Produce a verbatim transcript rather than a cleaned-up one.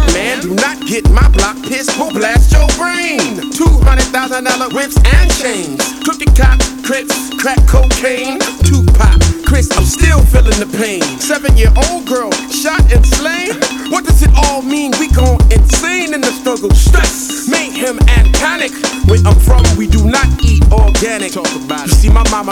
man, do not get my block pissed, we'll blast your brain. Two hundred thousand dollar whips and chains. Cookie cop, crips, crack cocaine. Tupac, Chris, I'm still feeling the pain. Seven year old girl, shot and slain. What does it all mean? We gone insane in the struggle. Stress, mayhem and panic. Where I'm from, we do not eat organic. Talk about it. You see my mama